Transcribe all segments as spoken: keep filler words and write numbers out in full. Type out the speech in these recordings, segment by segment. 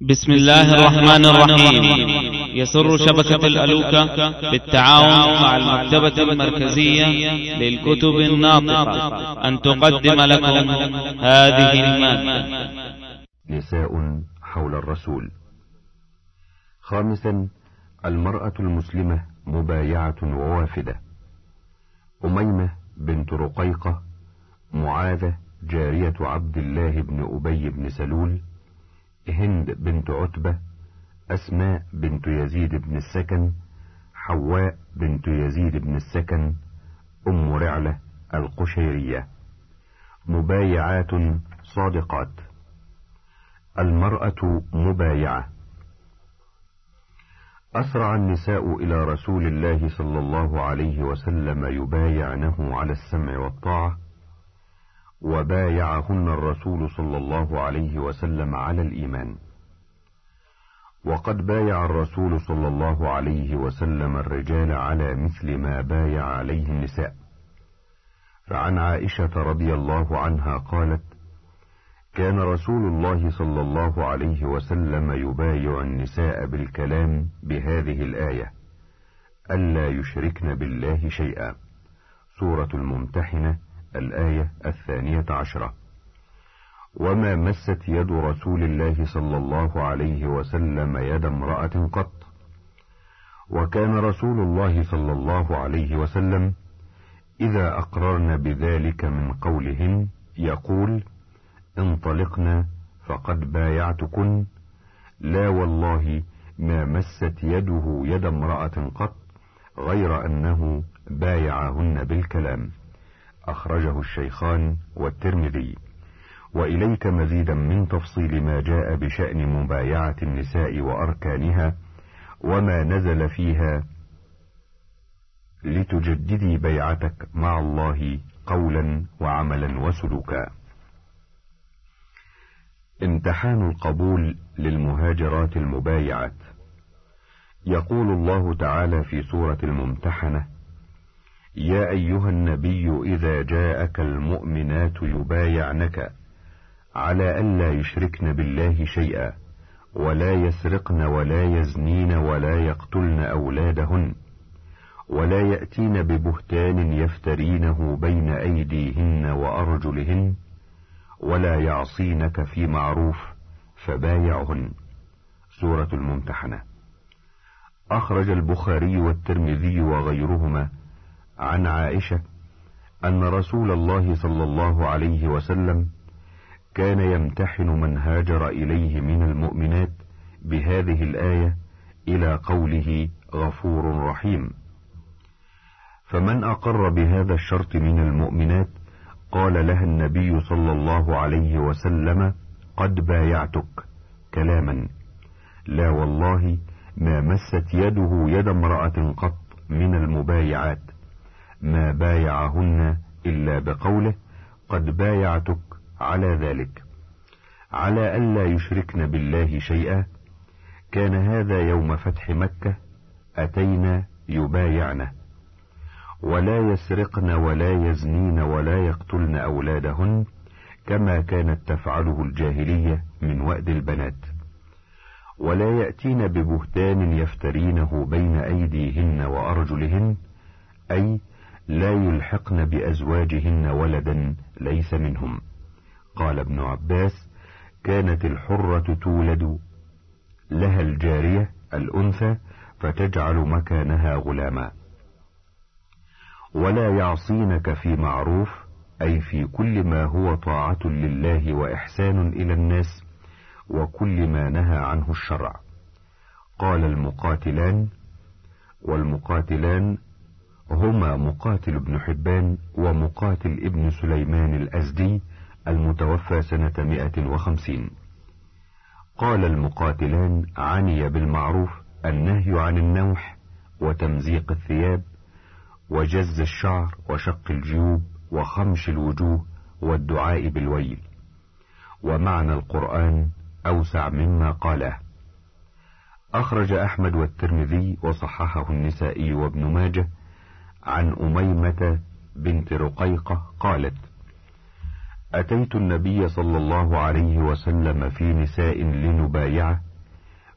بسم الله الرحمن الرحيم. يسر شبكة الألوكة بالتعاون مع المكتبة المركزية للكتب الناطقة أن تقدم لكم هذه المادة. نساء حول الرسول. خامسا، المرأة المسلمة مبايعة ووافدة. أميمة بنت رقيقة، معاذة جارية عبد الله بن أبي بن سلول، هند بنت عتبة، أسماء بنت يزيد بن السكن، حواء بنت يزيد بن السكن، أم رعلة القشيرية، مبايعات صادقات. المرأة مبايعة. أسرع النساء إلى رسول الله صلى الله عليه وسلم يبايعنه على السمع والطاعة، وبايعهن الرسول صلى الله عليه وسلم على الإيمان. وقد بايع الرسول صلى الله عليه وسلم الرجال على مثل ما بايع عليه النساء. فعن عائشة رضي الله عنها قالت: كان رسول الله صلى الله عليه وسلم يبايع النساء بالكلام بهذه الآية: ألا يشركن بالله شيئا، سورة الممتحنة، الآية الثانية عشرة. وما مست يد رسول الله صلى الله عليه وسلم يد امرأة قط. وكان رسول الله صلى الله عليه وسلم إذا أقررن بذلك من قولهن يقول: انطلقنا فقد بايعتكن، لا والله ما مست يده يد امرأة قط غير أنه بايعهن بالكلام. أخرجه الشيخان والترمذي. وإليك مزيدا من تفصيل ما جاء بشأن مبايعة النساء وأركانها وما نزل فيها، لتجددي بيعتك مع الله قولا وعملا وسلوكا. امتحان القبول للمهاجرات المبايعات. يقول الله تعالى في سورة الممتحنة: يا أيها النبي إذا جاءك المؤمنات يبايعنك على ألا يشركن بالله شيئا ولا يسرقن ولا يزنين ولا يقتلن أولادهن ولا يأتين ببهتان يفترينه بين أيديهن وأرجلهن ولا يعصينك في معروف فبايعهن، سورة الممتحنة. أخرج البخاري والترمذي وغيرهما عن عائشة أن رسول الله صلى الله عليه وسلم كان يمتحن من هاجر إليه من المؤمنات بهذه الآية إلى قوله غفور رحيم. فمن أقر بهذا الشرط من المؤمنات قال لها النبي صلى الله عليه وسلم: قد بايعتك، كلاما لا والله ما مست يده يد امرأة قط من المبايعات، ما بايعهن إلا بقوله: قد بايعتك على ذلك، على ألا يشركن بالله شيئا. كان هذا يوم فتح مكة، أتينا يبايعنه. ولا يسرقن ولا يزنين ولا يقتلن أولادهن كما كانت تفعله الجاهلية من وأد البنات. ولا يأتين ببهتان يفترينه بين أيديهن وأرجلهن، أي لا يلحقن بأزواجهن ولدا ليس منهم. قال ابن عباس: كانت الحرة تولد لها الجارية الأنثى فتجعل مكانها غلاما. ولا يعصينك في معروف، أي في كل ما هو طاعة لله وإحسان إلى الناس وكل ما نهى عنه الشرع. قال المقاتلان، والمقاتلان هما مقاتل ابن حبان ومقاتل ابن سليمان الأزدي المتوفى سنة مئة وخمسين. قال المقاتلان عني بالمعروف النهي عن النوح وتمزيق الثياب وجز الشعر وشق الجيوب وخمش الوجوه والدعاء بالويل. ومعنى القرآن أوسع مما قاله. أخرج أحمد والترمذي وصححه النسائي وابن ماجه عن أميمة بنت رقيقة قالت: أتيت النبي صلى الله عليه وسلم في نساء لنبايعه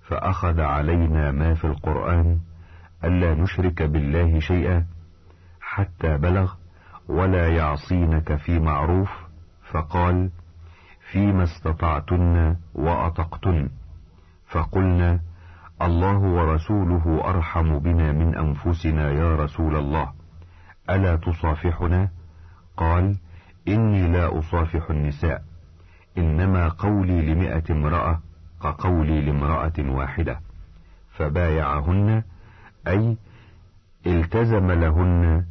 فأخذ علينا ما في القرآن ألا نشرك بالله شيئا حتى بلغ ولا يعصينك في معروف، فقال فيما استطعتن وأطقتن، فقلنا الله ورسوله أرحم بنا من أنفسنا يا رسول الله، ألا تصافحنا؟ قال إني لا أصافح النساء، إنما قولي لمئة امرأة كقولي لامرأة واحدة. فبايعهن، أي التزم لهن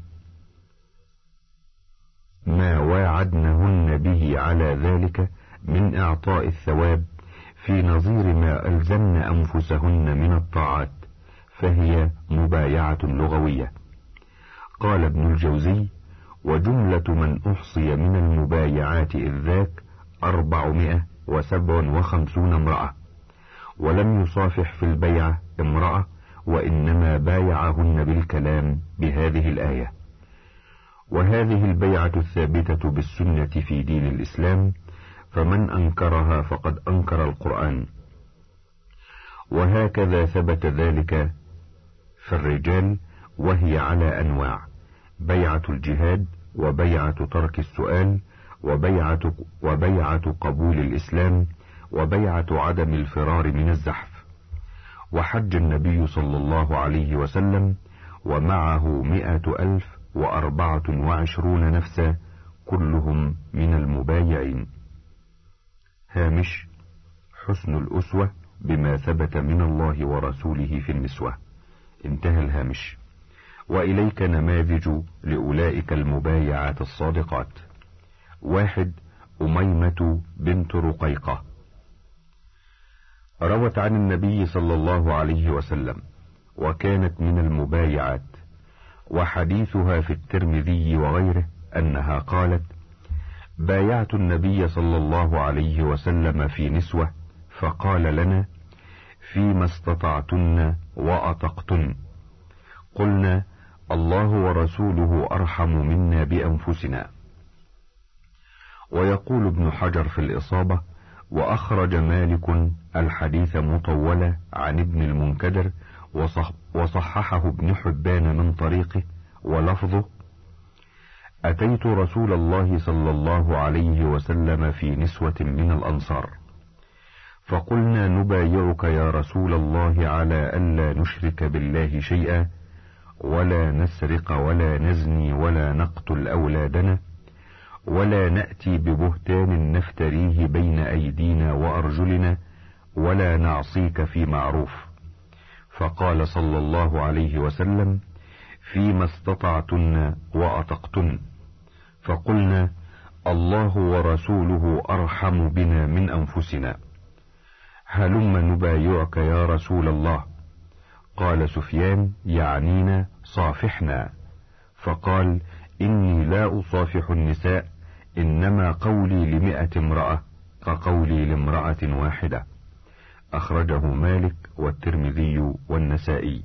ما واعدنهن به على ذلك من إعطاء الثواب في نظير ما ألزمن أنفسهن من الطاعات، فهي مبايعة لغوية. قال ابن الجوزي: وجملة من أحصي من المبايعات إذ ذاك أربعمائة وسبع وخمسون امرأة، ولم يصافح في البيعة امرأة، وإنما بايعهن بالكلام بهذه الآية. وهذه البيعة الثابتة بالسنة في دين الإسلام، فمن أنكرها فقد أنكر القرآن. وهكذا ثبت ذلك في الرجال، وهي على أنواع: بيعة الجهاد، وبيعة ترك السؤال، وبيعة, وبيعة قبول الإسلام، وبيعة عدم الفرار من الزحف. وحج النبي صلى الله عليه وسلم ومعه مئة ألف وأربعة وعشرون نفسا، كلهم من المبايعين. هامش: حسن الأسوة بما ثبت من الله ورسوله في النسوة. انتهى الهامش. وإليك نماذج لأولئك المبايعات الصادقات. واحد: أميمة بنت رقيقة، روت عن النبي صلى الله عليه وسلم، وكانت من المبايعات، وحديثها في الترمذي وغيره أنها قالت: بايعت النبي صلى الله عليه وسلم في نسوة، فقال لنا: فيما استطعتن وأطقتن. قلنا: الله ورسوله أرحم منا بأنفسنا. ويقول ابن حجر في الإصابة: وأخرج مالك الحديث مطولة عن ابن المنكدر، وصح وصححه ابن حبان من طريقه، ولفظه: أتيت رسول الله صلى الله عليه وسلم في نسوة من الأنصار، فقلنا: نبايعك يا رسول الله على ألا نشرك بالله شيئا، ولا نسرق ولا نزني ولا نقتل أولادنا، ولا نأتي ببهتان نفتريه بين أيدينا وأرجلنا، ولا نعصيك في معروف. فقال صلى الله عليه وسلم: فيما استطعتن وأطقتن. فقلنا: الله ورسوله أرحم بنا من أنفسنا، هلم نبايعك يا رسول الله. قال سفيان: يعنينا صافحنا. فقال: إني لا أصافح النساء، إنما قولي لمئة امرأة كقولي لامرأة واحدة. أخرجه مالك والترمذي والنسائي.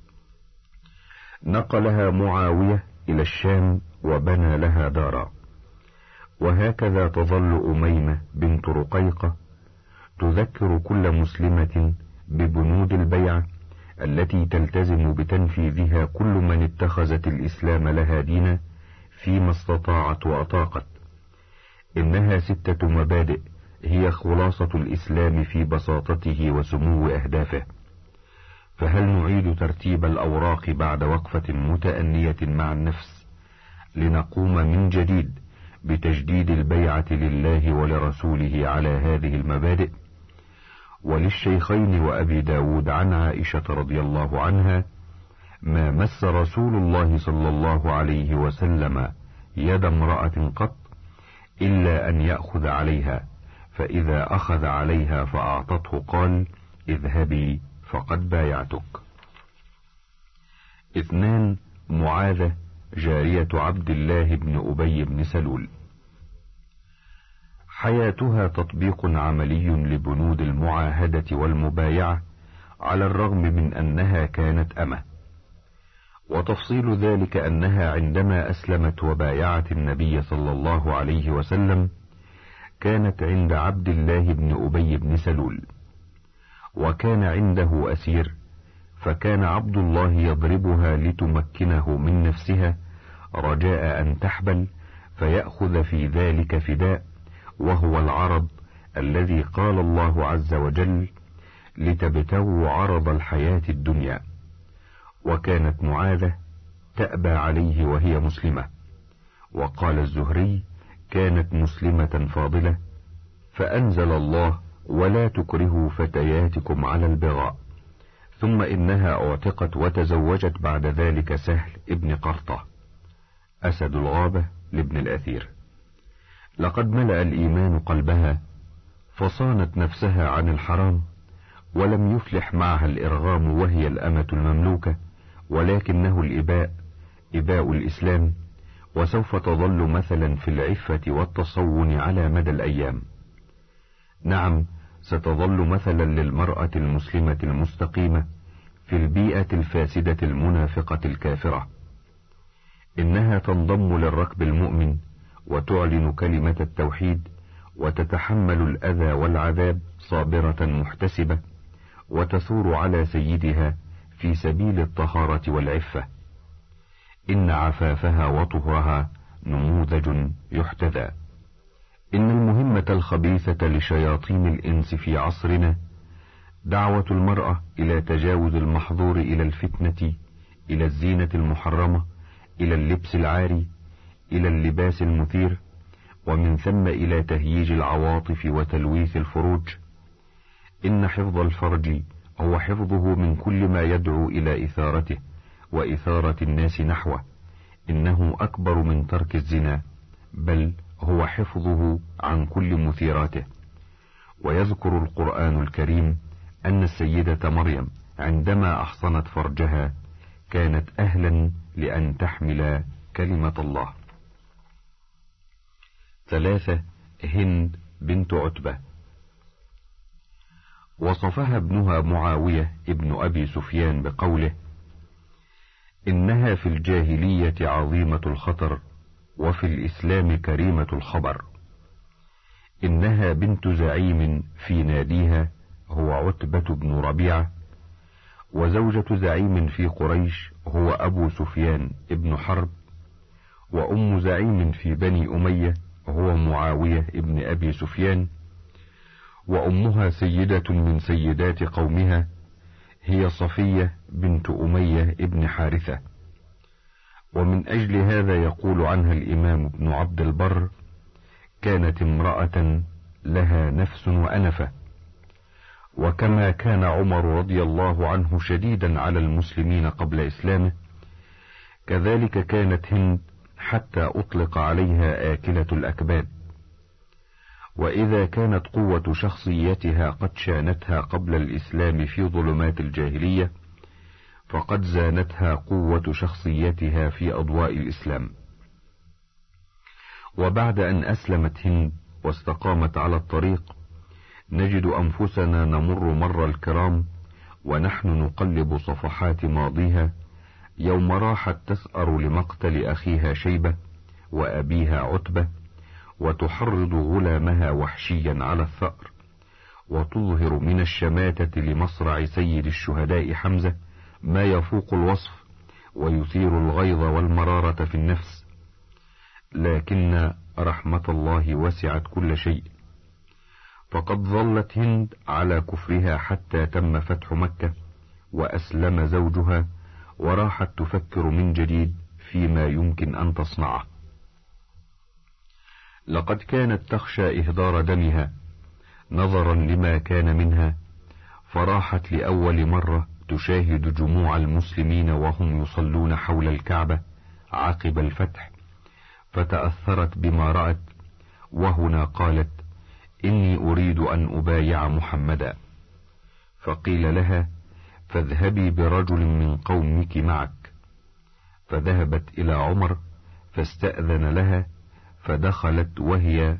نقلها معاوية إلى الشام وبنى لها دارا. وهكذا تظل أميمة بنت رقيقة تذكر كل مسلمة ببنود البيعة التي تلتزم بتنفيذها كل من اتخذت الإسلام لها دينا فيما استطاعت وأطاقت. إنها ستة مبادئ هي خلاصة الإسلام في بساطته وسمو أهدافه. فهل نعيد ترتيب الأوراق بعد وقفة متأنية مع النفس لنقوم من جديد بتجديد البيعة لله ولرسوله على هذه المبادئ؟ وللشيخين وأبي داود عن عائشة رضي الله عنها: ما مس رسول الله صلى الله عليه وسلم يد امرأة قط إلا أن يأخذ عليها، فإذا أخذ عليها فأعطته قال: اذهبي فقد بايعتك. اثنان: معاذة جارية عبد الله بن أبي بن سلول، حياتها تطبيق عملي لبنود المعاهدة والمبايعة، على الرغم من أنها كانت أمة. وتفصيل ذلك أنها عندما أسلمت وبايعت النبي صلى الله عليه وسلم كانت عند عبد الله بن أبي بن سلول، وكان عنده أسير، فكان عبد الله يضربها لتمكنه من نفسها رجاء أن تحبل فيأخذ في ذلك فداء، وهو العرض الذي قال الله عز وجل: لتبتغوا عرض الحياة الدنيا. وكانت معاذة تأبى عليه وهي مسلمة. وقال الزهري: كانت مسلمة فاضلة، فأنزل الله: ولا تكرهوا فتياتكم على البغاء. ثم إنها اعتقت وتزوجت بعد ذلك سهل ابن قرطة أسد الغابة لابن الأثير. لقد ملأ الإيمان قلبها فصانت نفسها عن الحرام، ولم يفلح معها الإرغام وهي الأمة المملوكة، ولكنه الإباء إباء الإسلام، وسوف تظل مثلا في العفة والتصون على مدى الأيام. نعم، ستظل مثلا للمرأة المسلمة المستقيمة في البيئة الفاسدة المنافقة الكافرة. إنها تنضم للركب المؤمن وتعلن كلمة التوحيد، وتتحمل الأذى والعذاب صابرة محتسبة، وتثور على سيدها في سبيل الطهارة والعفة. إن عفافها وطهرها نموذج يحتذى. إن المهمة الخبيثة لشياطين الإنس في عصرنا دعوة المرأة إلى تجاوز المحظور، إلى الفتنة، إلى الزينة المحرمة، إلى اللبس العاري، إلى اللباس المثير، ومن ثم إلى تهييج العواطف وتلويث الفروج. إن حفظ الفرج هو حفظه من كل ما يدعو إلى إثارته وإثارة الناس نحوه. إنه أكبر من ترك الزنا، بل هو حفظه عن كل مثيراته. ويذكر القرآن الكريم أن السيدة مريم عندما أحصنت فرجها كانت أهلا لأن تحمل كلمة الله. ثلاثة. هند بنت عتبة. وصفها ابنها معاوية ابن أبي سفيان بقوله: إنها في الجاهلية عظيمة الخطر، وفي الإسلام كريمة الخبر. إنها بنت زعيم في ناديها هو عتبة بن ربيعة، وزوجة زعيم في قريش هو أبو سفيان ابن حرب، وأم زعيم في بني أمية هو معاوية ابن أبي سفيان، وأمها سيدة من سيدات قومها هي صفية بنت أمية ابن حارثة. ومن أجل هذا يقول عنها الإمام ابن عبد البر: كانت امرأة لها نفس وأنفة. وكما كان عمر رضي الله عنه شديدا على المسلمين قبل إسلامه، كذلك كانت هند حتى أطلق عليها آكلة الأكباد. وإذا كانت قوة شخصيتها قد شانتها قبل الإسلام في ظلمات الجاهلية، فقد زانتها قوة شخصيتها في أضواء الإسلام. وبعد أن أسلمت هند واستقامت على الطريق، نجد أنفسنا نمر مر الكرام ونحن نقلب صفحات ماضيها يوم راحت تثأر لمقتل أخيها شيبة وأبيها عتبة، وتحرض غلامها وحشيا على الثأر، وتظهر من الشماتة لمصرع سيد الشهداء حمزة ما يفوق الوصف ويثير الغيظ والمرارة في النفس. لكن رحمة الله وسعت كل شيء، فقد ظلت هند على كفرها حتى تم فتح مكة وأسلم زوجها، وراحت تفكر من جديد فيما يمكن أن تصنعه. لقد كانت تخشى إهدار دمها نظرا لما كان منها، فراحت لأول مرة تشاهد جموع المسلمين وهم يصلون حول الكعبة عقب الفتح، فتأثرت بما رأت، وهنا قالت: إني أريد أن أبايع محمدا. فقيل لها: فاذهبي برجل من قومك معك. فذهبت إلى عمر فاستأذن لها، فدخلت وهي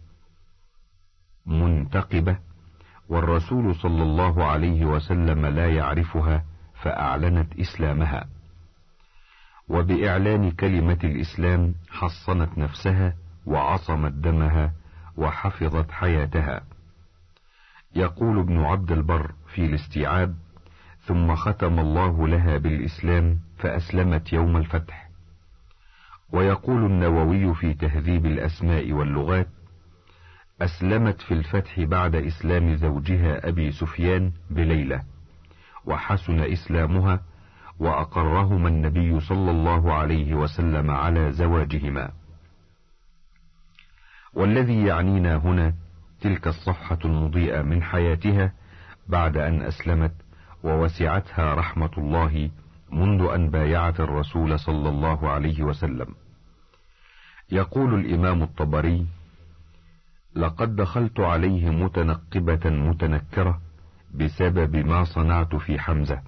منتقبة، والرسول صلى الله عليه وسلم لا يعرفها، فأعلنت إسلامها. وبإعلان كلمة الإسلام حصنت نفسها وعصمت دمها وحفظت حياتها. يقول ابن عبد البر في الاستيعاب: ثم ختم الله لها بالإسلام فأسلمت يوم الفتح. ويقول النووي في تهذيب الأسماء واللغات: أسلمت في الفتح بعد إسلام زوجها أبي سفيان بليلة، وحسن إسلامها وأقرهما النبي صلى الله عليه وسلم على زواجهما. والذي يعنينا هنا تلك الصفحة المضيئة من حياتها بعد أن أسلمت، ووسعتها رحمة الله منذ أن بايعت الرسول صلى الله عليه وسلم. يقول الإمام الطبري: لقد دخلت عليه متنقبة متنكرة بسبب ما صنعت في حمزة،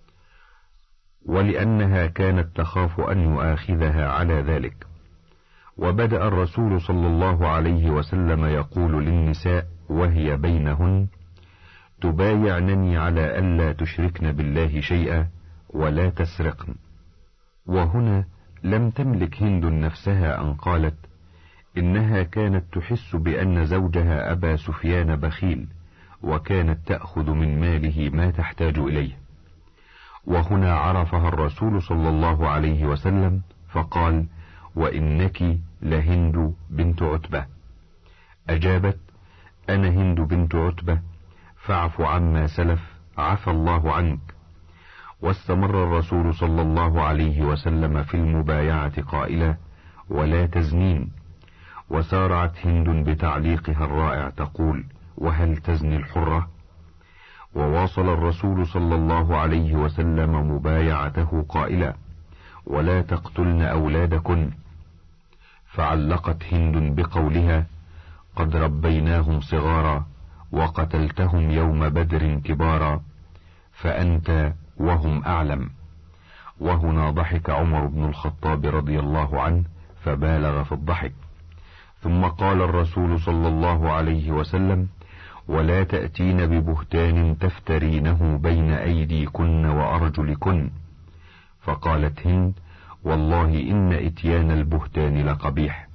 ولأنها كانت تخاف أن يؤاخذها على ذلك. وبدأ الرسول صلى الله عليه وسلم يقول للنساء وهي بينهن: تبايعنني على ألا تشركن بالله شيئا ولا تسرقن. وهنا لم تملك هند نفسها أن قالت إنها كانت تحس بأن زوجها أبا سفيان بخيل، وكانت تأخذ من ماله ما تحتاج إليه. وهنا عرفها الرسول صلى الله عليه وسلم فقال: وإنك لهند بنت عتبة. أجابت: أنا هند بنت عتبة، فاعف عما سلف، عفى الله عنك. واستمر الرسول صلى الله عليه وسلم في المبايعة قائلا: ولا تزنين. وسارعت هند بتعليقها الرائع تقول: وهل تزني الحرة؟ وواصل الرسول صلى الله عليه وسلم مبايعته قائلا: ولا تقتلن أولادكن. فعلقت هند بقولها: قد ربيناهم صغارا وقتلتهم يوم بدر كبارا، فأنت وهم أعلم. وهنا ضحك عمر بن الخطاب رضي الله عنه فبالغ في الضحك، ثم قال الرسول صلى الله عليه وسلم: ولا تأتين ببهتان تفترينه بين أيديكن وأرجلكن. فقالت هند: والله إن إتيان البهتان لقبيح.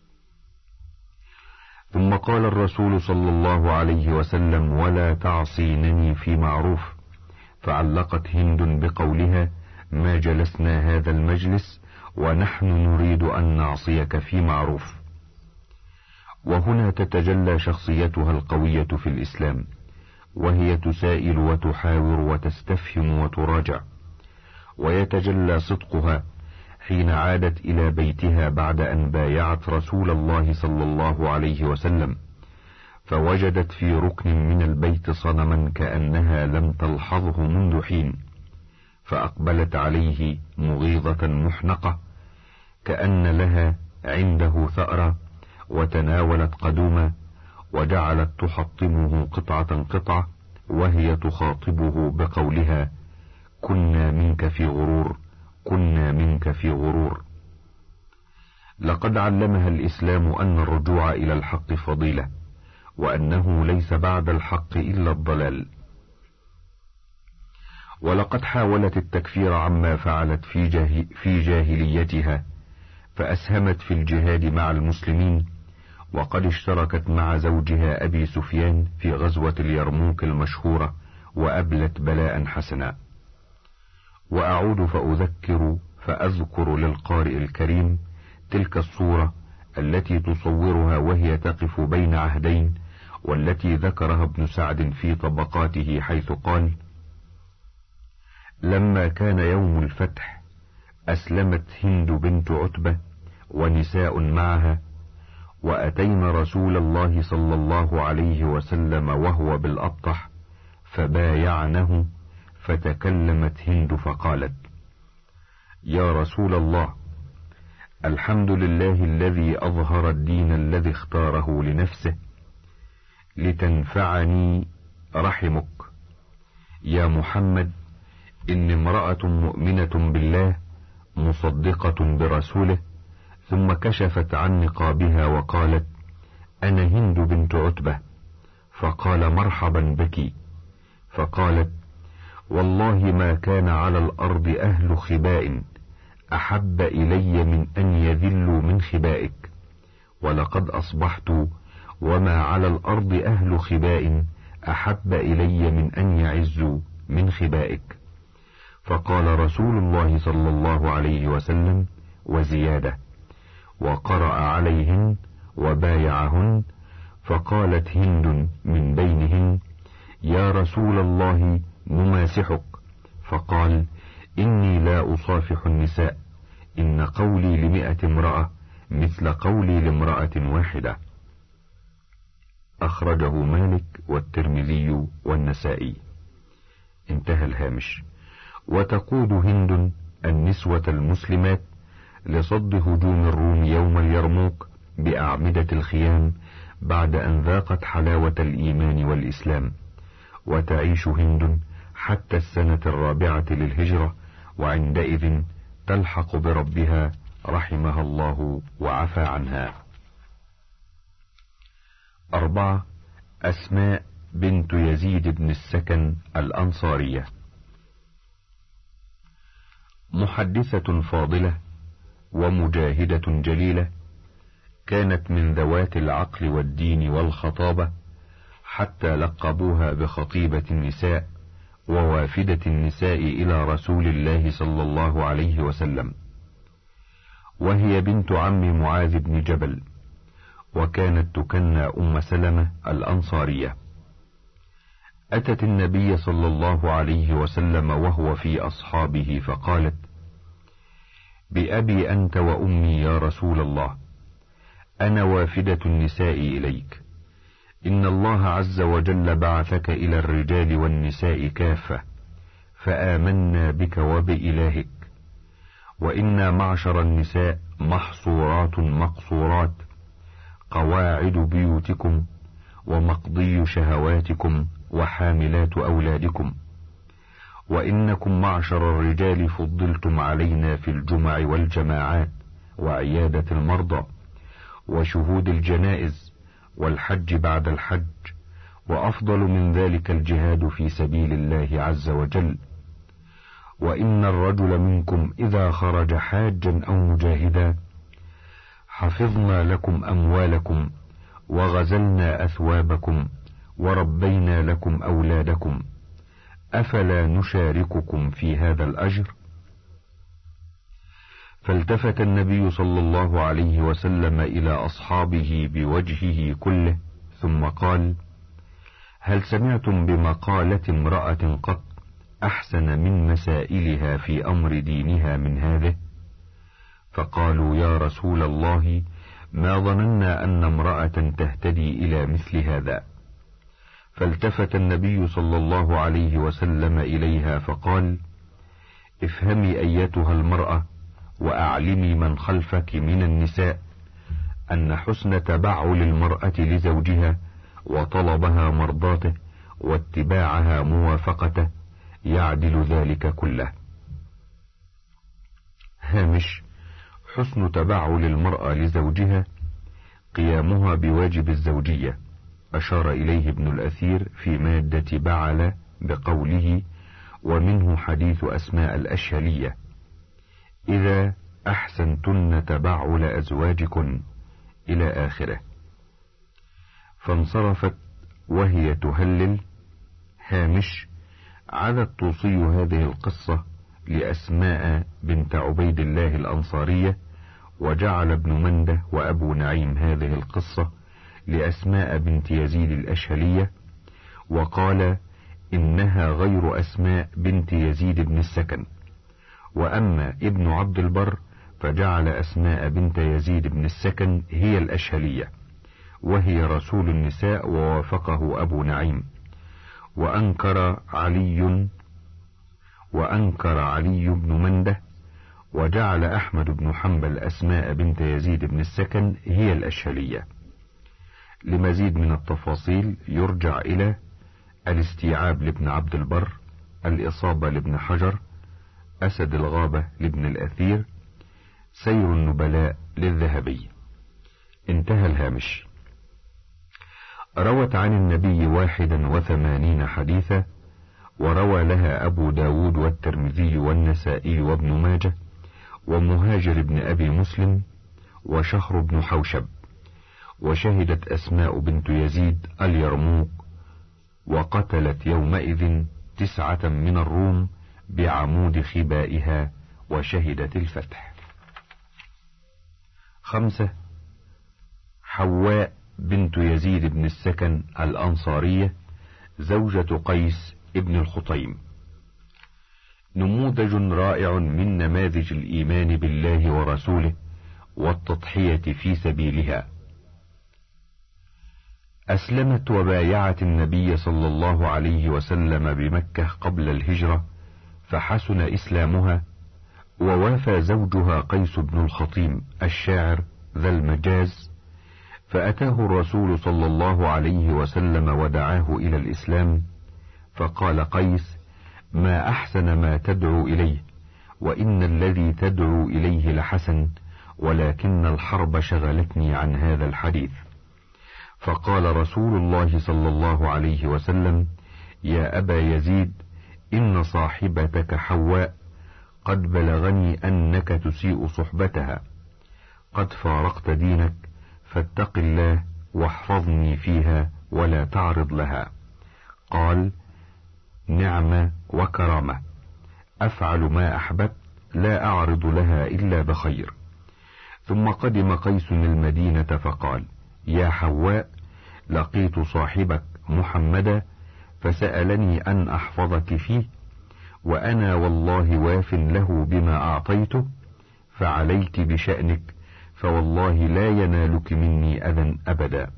ثم قال الرسول صلى الله عليه وسلم: ولا تعصينني في معروف. فعلقت هند بقولها: ما جلسنا هذا المجلس ونحن نريد أن نعصيك في معروف. وهنا تتجلى شخصيتها القوية في الإسلام، وهي تسائل وتحاور وتستفهم وتراجع. ويتجلى صدقها حين عادت إلى بيتها بعد أن بايعت رسول الله صلى الله عليه وسلم، فوجدت في ركن من البيت صنما كأنها لم تلحظه منذ حين، فأقبلت عليه مغيظة محنقة كأن لها عنده ثأرا، وتناولت قدوما وجعلت تحطمه قطعة قطعة، وهي تخاطبه بقولها: كنا منك في غرور، كنا منك في غرور. لقد علمها الإسلام أن الرجوع إلى الحق فضيلة، وأنه ليس بعد الحق إلا الضلال. ولقد حاولت التكفير عما فعلت في, جاه في جاهليتها، فأسهمت في الجهاد مع المسلمين، وقد اشتركت مع زوجها أبي سفيان في غزوة اليرموك المشهورة، وأبلت بلاء حسنا. وأعود فأذكر فأذكر للقارئ الكريم تلك الصورة التي تصورها وهي تقف بين عهدين، والتي ذكرها ابن سعد في طبقاته حيث قال: لما كان يوم الفتح أسلمت هند بنت عتبة ونساء معها، وأتينا رسول الله صلى الله عليه وسلم وهو بالأبطح فبايعنه، فتكلمت هند فقالت: يا رسول الله، الحمد لله الذي أظهر الدين الذي اختاره لنفسه، لتنفعني رحمك. يا محمد، إن امرأة مؤمنة بالله مصدقة برسوله. ثم كشفت عن نقابها وقالت: أنا هند بنت عتبة. فقال: مرحبا بك. فقالت: والله ما كان على الأرض أهل خباء أحب إلي من أن يذلوا من خبائك، ولقد أصبحت وما على الأرض أهل خباء أحب إلي من أن يعزوا من خبائك. فقال رسول الله صلى الله عليه وسلم وزيادة، وقرأ عليهن وبايعهن. فقالت هند من بينهن: يا رسول الله نماسحك. فقال: إني لا أصافح النساء، إن قولي لمئة امرأة مثل قولي لامرأة واحدة. أخرجه مالك والترمذي والنسائي. انتهى الهامش. وتقود هند النسوة المسلمات لصد هجوم الروم يوم اليرموك بأعمدة الخيام بعد أن ذاقت حلاوة الإيمان والإسلام، وتعيش هند حتى السنة الرابعة للهجرة، وعندئذ تلحق بربها رحمها الله وعفى عنها. أربعة. أسماء بنت يزيد بن السكن الأنصارية، محدثة فاضلة ومجاهدة جليلة، كانت من ذوات العقل والدين والخطابة، حتى لقبوها بخطيبة النساء ووافدة النساء إلى رسول الله صلى الله عليه وسلم. وهي بنت عم معاذ بن جبل، وكانت تكنى أم سلمة الأنصارية. أتت النبي صلى الله عليه وسلم وهو في أصحابه فقالت: بأبي أنت وأمي يا رسول الله، أنا وافدة النساء إليك، إن الله عز وجل بعثك إلى الرجال والنساء كافة، فآمنا بك وبإلهك، وإنا معشر النساء محصورات مقصورات، قواعد بيوتكم ومقضي شهواتكم وحاملات أولادكم، وإنكم معشر الرجال فضلتم علينا في الجمع والجماعات وعيادة المرضى وشهود الجنائز والحج بعد الحج، وأفضل من ذلك الجهاد في سبيل الله عز وجل. وإن الرجل منكم إذا خرج حاجا أو مجاهدا حفظنا لكم أموالكم وغزلنا أثوابكم وربينا لكم أولادكم، أفلا نشارككم في هذا الأجر؟ فالتفت النبي صلى الله عليه وسلم إلى أصحابه بوجهه كله ثم قال: هل سمعتم بمقالة امرأة قط أحسن من مسائلها في أمر دينها من هذه؟ فقالوا: يا رسول الله، ما ظننا أن امرأة تهتدي إلى مثل هذا. فالتفت النبي صلى الله عليه وسلم إليها فقال: افهمي أيتها المرأة، وأعلمي من خلفك من النساء أن حسن تبعل المرأة لزوجها وطلبها مرضاته واتباعها موافقته يعدل ذلك كله. هامش: حسن تبعل المرأة لزوجها قيامها بواجب الزوجية، أشار إليه ابن الأثير في مادة بعل بقوله: ومنه حديث أسماء الأشهلية: إذا أحسنتن تبعل أزواجكن، إلى آخره. فانصرفت وهي تهلل. هامش: عادت توصي هذه القصة لأسماء بنت عبيد الله الأنصارية، وجعل ابن منده وأبو نعيم هذه القصة لأسماء بنت يزيد الأشهلية، وقال إنها غير أسماء بنت يزيد بن السكن. وأما ابن عبد البر فجعل أسماء بنت يزيد بن السكن هي الأشهلية، وهي رسول النساء، ووافقه أبو نعيم. وأنكر علي وأنكر علي بن منده، وجعل أحمد بن حنبل أسماء بنت يزيد بن السكن هي الأشهلية. لمزيد من التفاصيل يرجع إلى الاستيعاب لابن عبد البر، الإصابة لابن حجر، أسد الغابة لابن الأثير، سير النبلاء للذهبي. انتهى الهامش. روت عن النبي واحدا وثمانين حديثا، وروى لها أبو داود والترمذي والنسائي وابن ماجه ومهاجر بن أبي مسلم وشخر بن حوشب. وشهدت أسماء بنت يزيد اليرموك وقتلت يومئذ تسعة من الروم بعمود خبائها وشهدت الفتح. خمسة. حواء بنت يزيد بن السكن الأنصارية زوجة قيس ابن الخطيم، نموذج رائع من نماذج الإيمان بالله ورسوله والتضحية في سبيلها. أسلمت وبايعت النبي صلى الله عليه وسلم بمكة قبل الهجرة، فحسن إسلامها، ووافى زوجها قيس بن الخطيم الشاعر ذا المجاز، فأتاه الرسول صلى الله عليه وسلم ودعاه إلى الإسلام، فقال قيس: ما أحسن ما تدعو إليه، وإن الذي تدعو إليه لحسن، ولكن الحرب شغلتني عن هذا الحديث. فقال رسول الله صلى الله عليه وسلم: يا أبا يزيد، إن صاحبتك حواء قد بلغني أنك تسيء صحبتها، قد فارقت دينك، فاتق الله واحفظني فيها ولا تعرض لها. قال: نعمة وكرامة، أفعل ما أحببت، لا أعرض لها إلا بخير. ثم قدم قيس المدينة فقال: يا حواء، لقيت صاحبك محمدا فسألني أن أحفظك فيه، وأنا والله واف له بما أعطيته، فعليك بشأنك، فوالله لا ينالك مني أذى أبدا.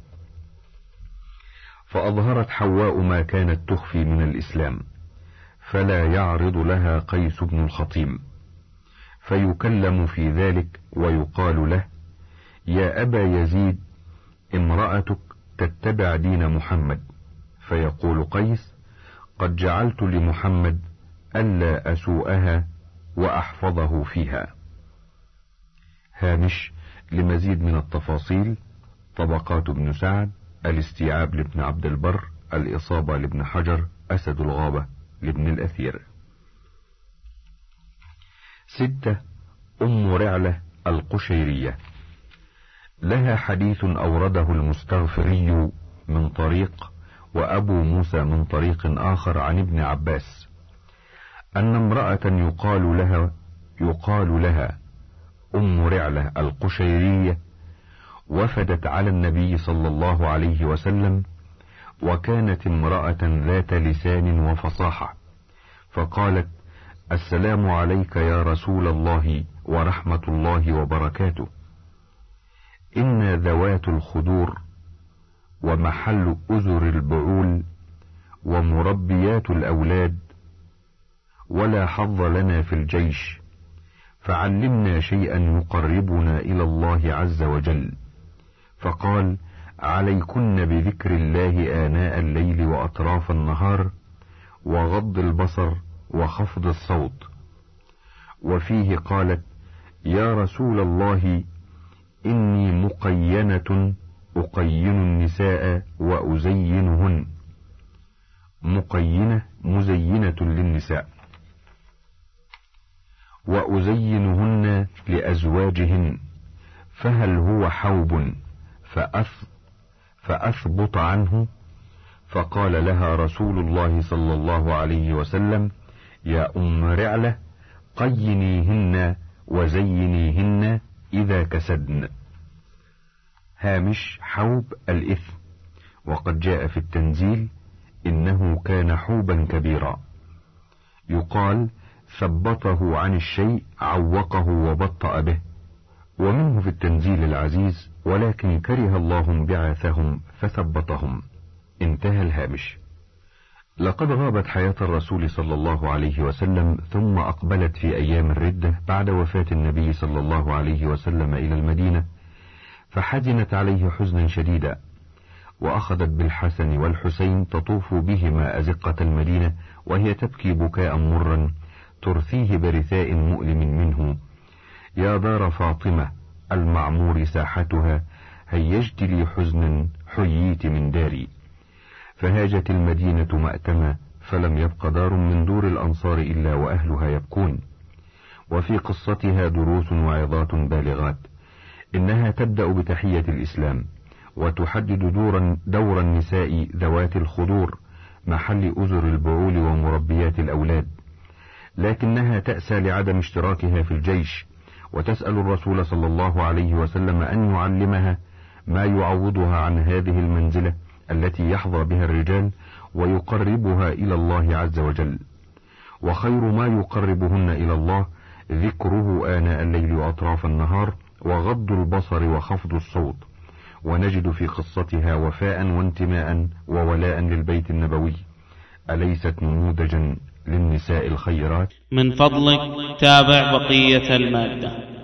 فأظهرت حواء ما كانت تخفي من الإسلام، فلا يعرض لها قيس بن الخطيم، فيكلم في ذلك ويقال له: يا أبا يزيد، امرأتك تتبع دين محمد. فيقول قيس: قد جعلت لمحمد ألا أسوءها وأحفظه فيها. هامش لمزيد من التفاصيل: طبقات ابن سعد، الاستيعاب لابن عبد البر، الإصابة لابن حجر، أسد الغابة لابن الأثير. ستة. أم رعلة القشيرية، لها حديث أورده المستغفري من طريق، وأبو موسى من طريق آخر عن ابن عباس، أن امرأة يقال لها يقال لها أم رعلة القشيرية وفدت على النبي صلى الله عليه وسلم، وكانت امرأة ذات لسان وفصاحة، فقالت: السلام عليك يا رسول الله ورحمة الله وبركاته، إنا ذوات الخدور، ومحل أزر البعول، ومربيات الأولاد، ولا حظ لنا في الجيش، فعلمنا شيئا يقربنا إلى الله عز وجل. فقال: عليكن بذكر الله آناء الليل وأطراف النهار، وغض البصر وخفض الصوت. وفيه قالت: يا رسول الله، إني مقينة أقين النساء وأزينهن. مقينة مزينة للنساء، وأزينهن لأزواجهن، فهل هو حوب فأث فأثبط عنه؟ فقال لها رسول الله صلى الله عليه وسلم: يا أم رعلة، قينيهن وزينيهن إذا كسدن. هامش حوب الإثم، وقد جاء في التنزيل: إنه كان حوبا كبيرا. يقال: ثبطه عن الشيء، عوقه وبطأ به. ومنه في التنزيل العزيز: ولكن كره الله انبعاثهم فثبطهم. انتهى الهامش. لقد غابت حياة الرسول صلى الله عليه وسلم، ثم أقبلت في أيام الردة بعد وفاة النبي صلى الله عليه وسلم إلى المدينة، فحزنت عليه حزنا شديدا، وأخذت بالحسن والحسين تطوف بهما أزقة المدينة، وهي تبكي بكاء مرا ترثيه برثاء مؤلم منه: يا دار فاطمة المعمور ساحتها، هيجت لي حزنا حييت من داري. فهاجت المدينة مأتمة، فلم يبق دار من دور الأنصار إلا وأهلها يبكون. وفي قصتها دروس وعظات بالغات. إنها تبدأ بتحية الإسلام، وتحدد دورا دور النساء ذوات الخدور محل أزر البعول ومربيات الأولاد، لكنها تأسى لعدم اشتراكها في الجيش، وتسأل الرسول صلى الله عليه وسلم أن يعلمها ما يعوضها عن هذه المنزلة التي يحظى بها الرجال ويقربها إلى الله عز وجل. وخير ما يقربهن إلى الله ذكره آناء الليل وأطراف النهار وغض البصر وخفض الصوت. ونجد في قصتها وفاء وانتماء وولاء للبيت النبوي. أليست نموذجا للنساء الخيرات؟ من فضلك تابع بقية المادة.